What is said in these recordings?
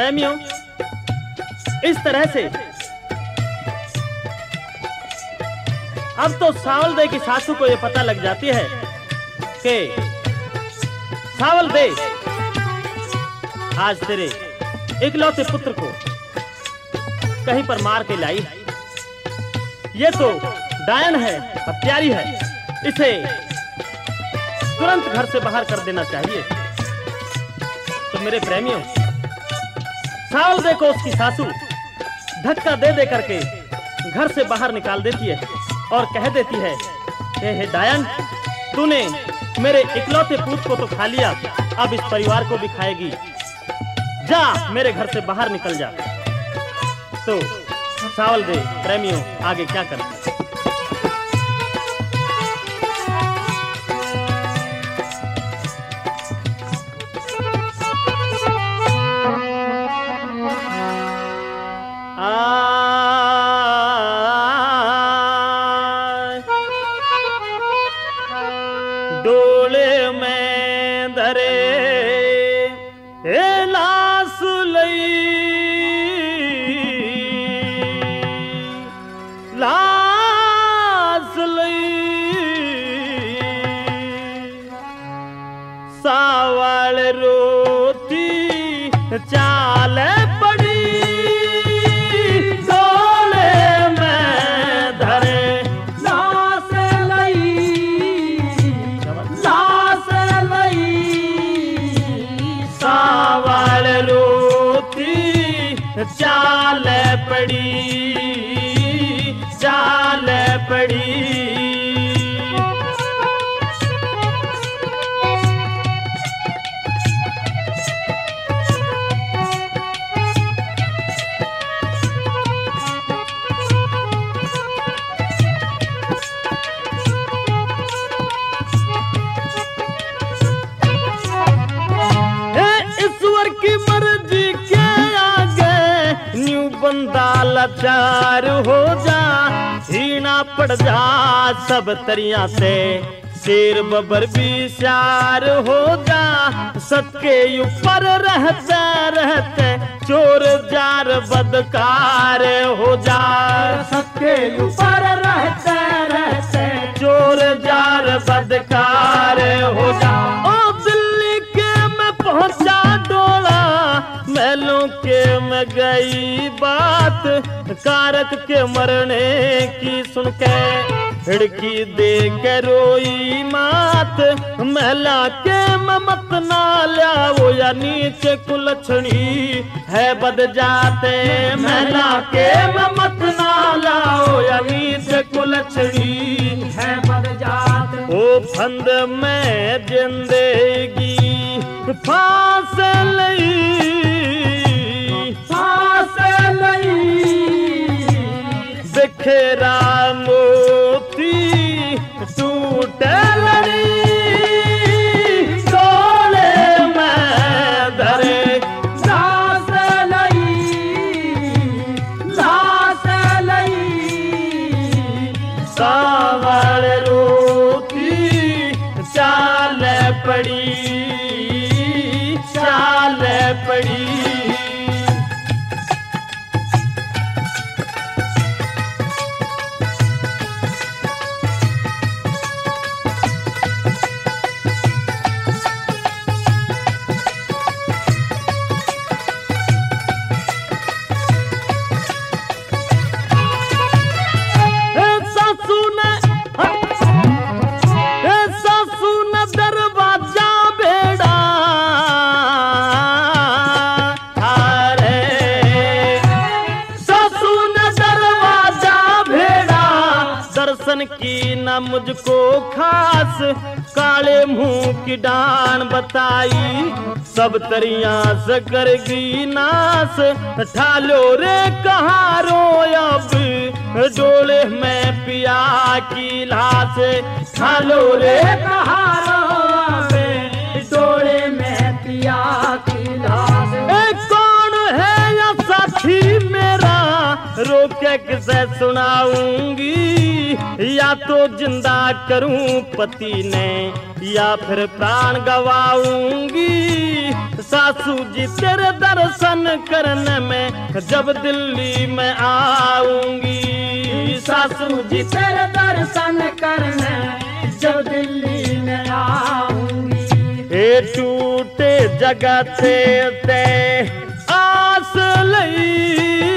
प्रेमियों, इस तरह से अब तो सावल दे की सासू को यह पता लग जाती है कि सावल दे आज तेरे इकलौते पुत्र को कहीं पर मार के लाई। ये तो डायन है, हत्यारी है, इसे तुरंत घर से बाहर कर देना चाहिए। तो मेरे प्रेमियों, सावल दे को उसकी सासू धक्का दे दे करके घर से बाहर निकाल देती है और कह देती है, हे डायन, तूने मेरे इकलौते पुत्र को तो खा लिया, अब इस परिवार को भी खाएगी। जा, मेरे घर से बाहर निकल जा। तो सावल दे प्रेमियों आगे क्या करते हैं? डोले में धरे लाश लई, लाश लई, सावल रोती चाल पड़ी, डोले में धरे लाश लई, लाश लई, सावल रोती चाल पड़ी, चाल पड़ी। ईश्वर की मर्जी के आगे न्यू बंदा लाचार हो जा, हीना पड़ जा सब तरिया से, शेर बबर भी शार हो जा, सबके ऊपर रहते रहते चोर जार बदकार हो जा, सबके ऊपर रहते रहते चोर जार बदकार हो जा। ओ दिल्ली के में पहुंचा डोला, महलों के में गई बात, कारक के मरने की सुन के खिड़की दे के रोई मात, महला के मत ना लाओ या नीचे कुलछणी है बद जाते, महला के मत ना लाओ या नीचे कुलछणी है बद जाते। ओ फंद में जिंदगी फांस लई, फांस लई, बिखरा मोती टूट लड़ी, डोले में धरे लाश लई, लाश लई, सावल रोती चाल पड़ी, चाल पड़ी। सासू ने दरवाजा बेड़ा थारे, सासू ने दरवाजा भेड़ा, दर्शन की न मुझको खास, काले मुंह की डान बताई, सब तरिया से करगी नास, ठालो रे कहाँ रोया डोले में पिया की लाश, ठालो रे कहाँ रोया डोले में पिया की लाश। कौन है या साथी मेरा रोके किसे सुनाऊंगी, या तो जिंदा करूं पति ने या फिर प्राण गवाऊंगी। सासू जी तेरे दर्शन करने में जब दिल्ली में आऊंगी, सासू जी तेरे दर्शन करने जब दिल्ली में आऊंगी। ए टूटे जगते ते आस लई,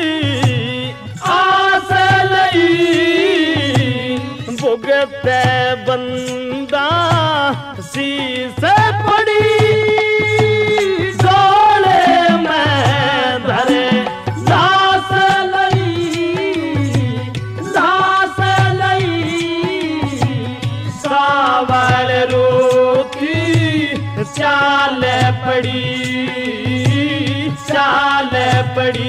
आस लई भुगते बंदा शीशे पड़ी डोले में धरे दास लई, दास लई सावल रोती चाल पड़ी, चाल पड़ी।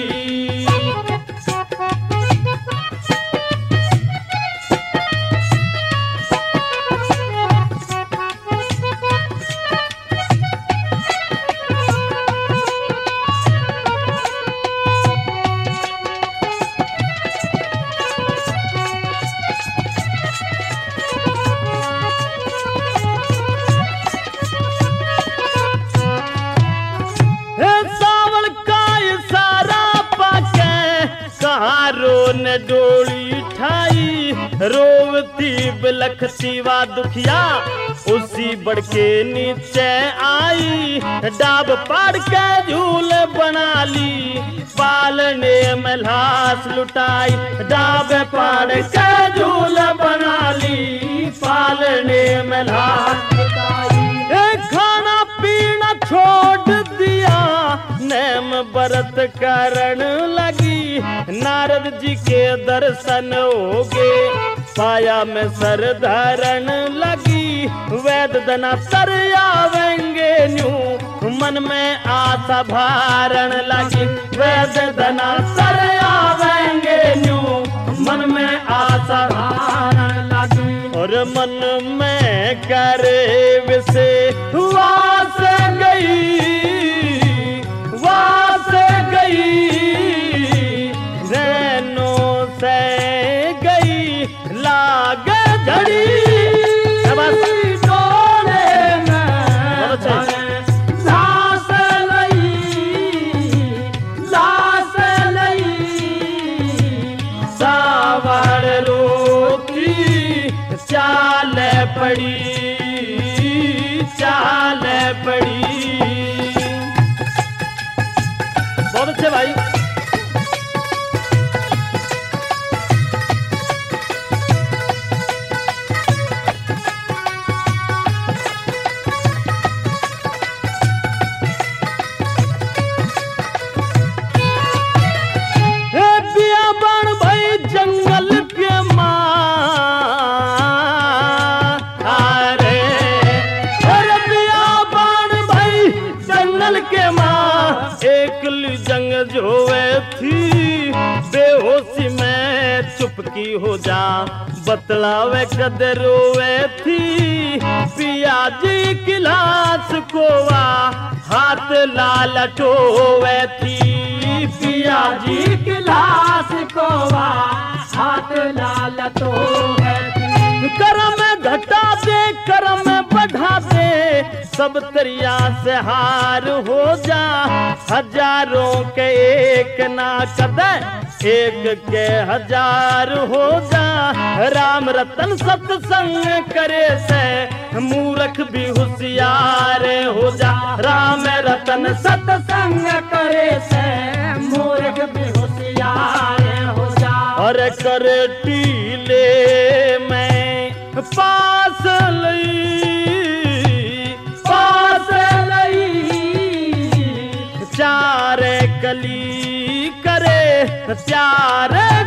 ने डोली ठाई रोवती बिलखती वा दुखिया उसी बड़के नीचे आई। डाब पाड़ के झूल बना ली पालने में लाश लुटाई, डाब पाड़ के झूल बना ली पालने में लाश लुटाई। खाना पीना छोड़ दिया नेम व्रत करण लगी, नारद जी के दर्शन हो गए पाया में सर धरण लगी। वैद दना सर आवेंगे न्यू मन में आशा भारण लगी, वैद दना सर आवेंगे न्यू मन में आशा भारण लगी। और मन में करे विसे वास गई, वास गई रैनों से गई लाग झड़ी डोले में लाश लई, लाश लई सावर रोती चाल पड़ी, चाल पड़ी। बहुत अच्छे भाई। बेहोशी में चुपकी हो जा बतलावे कद रोवे थी, पिया जी गिलास कोवा हाथ लाल टोवे थी, पिया जी गिलास कोवा हाथ लाल टोवे थी। करम घटा दे करम बढ़ा दे सब तरिया से हार हो जा, हजारों के एक ना कदे एक के हजार हो जा। राम रतन सत्संग करे से मूर्ख भी होशियार हो जा, राम रतन सत्संग करे से मूर्ख भी होशियार हो जा। और कर टीले में पास लई, पास लई चार कली करे चार